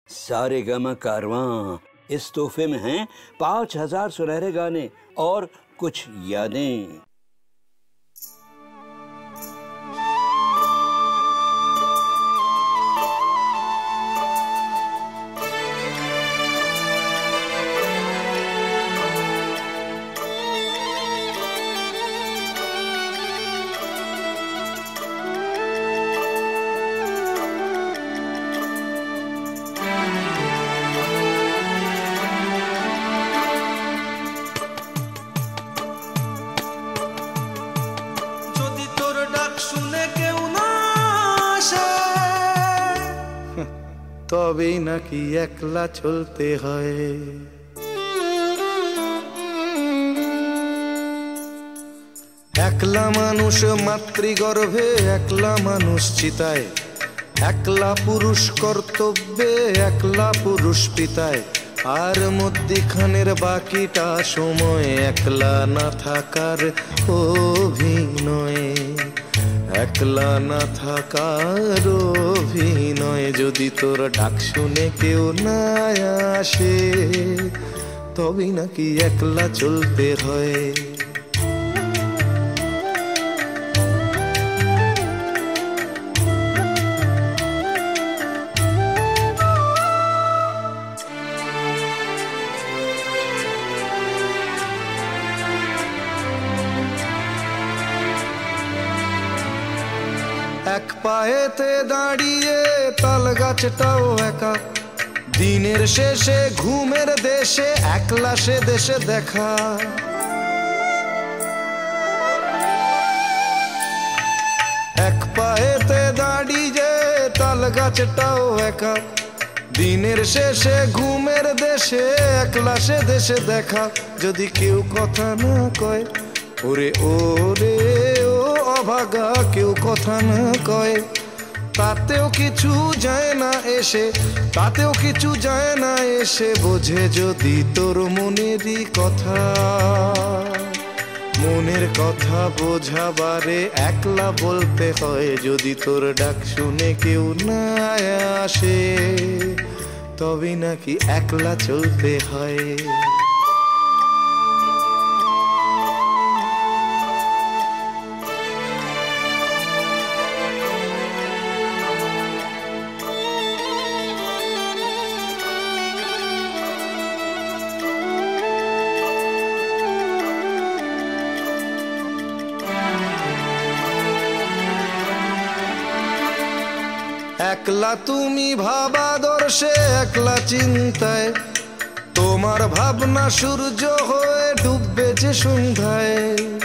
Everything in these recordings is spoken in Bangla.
सारे गमा कारवां। इस तोहफे में हैं 5,000 सुनहरे गाने और कुछ यादें। তবেই নাকি একলা চলতে হয়। একলা মানুষ মাতৃগর্ভে, একলা মানুষ চিতায়, একলা পুরুষ কর্তব্যে, একলা পুরুষ পিতায়, আর মধ্যিখানের বাকিটা সময় একলা না থাকার অভিনয়। একলা না থাকার অভিনয়। যদি তোর ডাক শুনে কেউ না আসে, তবেই নাকি একলা চলতে হয়। এক পায়েতে দাঁড়িয়ে তাল গাছটাও একা, দিনের শেষে ঘুমের দেশে একলা সে দেশে দেখা। এক পায়েতে দাঁড়িয়ে তাল গাছটাও একা, দিনের শেষে ঘুমের দেশে একলা সে দেশে দেখা। যদি কেউ কথা না কয়, ওরে ওরে ও অভাগা, কেউ কথা না কয়, তাতেও কিছু যায় না এসে, তাতেও কিছু যায় না এসে। বোঝে যদি তোর মনেরই কথা, মনের কথা বোঝাবারে একলা বলতে হয়। যদি তোর ডাক শুনে কেউ না আসে, তবে নাকি একলা চলতে হয়। একলা তুমি ভাবাদর্শে, একলা চিন্তায়, তোমার ভাবনা সূর্য হয়ে ডুববে যে সন্ধ্যায়।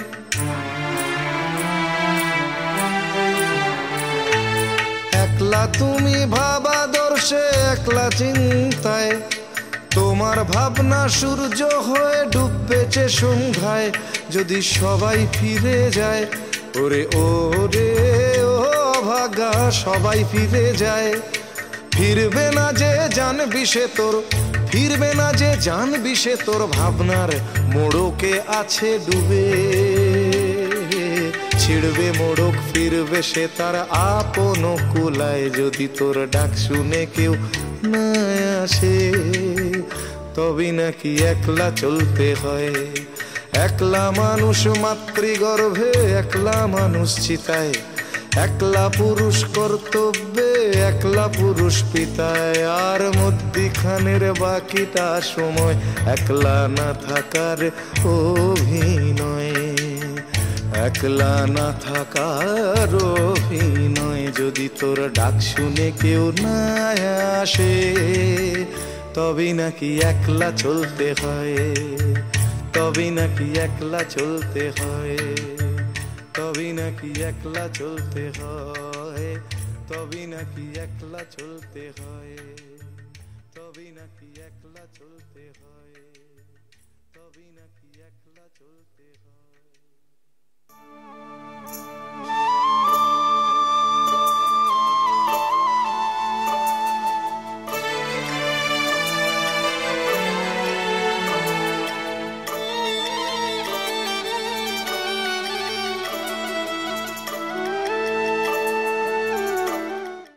একলা তুমি ভাবাদর্শে, একলা চিন্তায়, তোমার ভাবনা সূর্য হয়ে ডুববে যে সন্ধ্যায়। যদি সবাই ফিরে যায়, ওরে ওরে ও ভাগা, সবাই ফিরে যায়, ফিরবে না যে জানবি সে তোর, ফিরবে না যে জানবি সে তোর ভাবনার মোড়কে আছে ডুবে। ছিড়বে মোড়ক, ফিরবে সে তার আপন কুলায়। যদি তোর ডাক শুনে কেউ না আসে, তবে নাকি একলা চলতে হয়। একলা মানুষ মাতৃগর্ভে, একলা মানুষ চিতায়, একলা পুরুষ কর্তব্যে, একলা পুরুষ পিতায়, আর মধ্যিখানের বাকিটা সময় একলা না থাকার অভিনয়। একলা না থাকার অভিনয়। যদি তোর ডাক শুনে কেউ না আসে, তবে নাকি একলা চলতে হয়। তবে নাকি একলা চলতে হয়। তবে নাকি একলা চলতে হয়। তবে নাকি একলা চলতে হয়। তবে নাকি একলা চলতে হয়। তবে নাকি একলা চলতে হয়।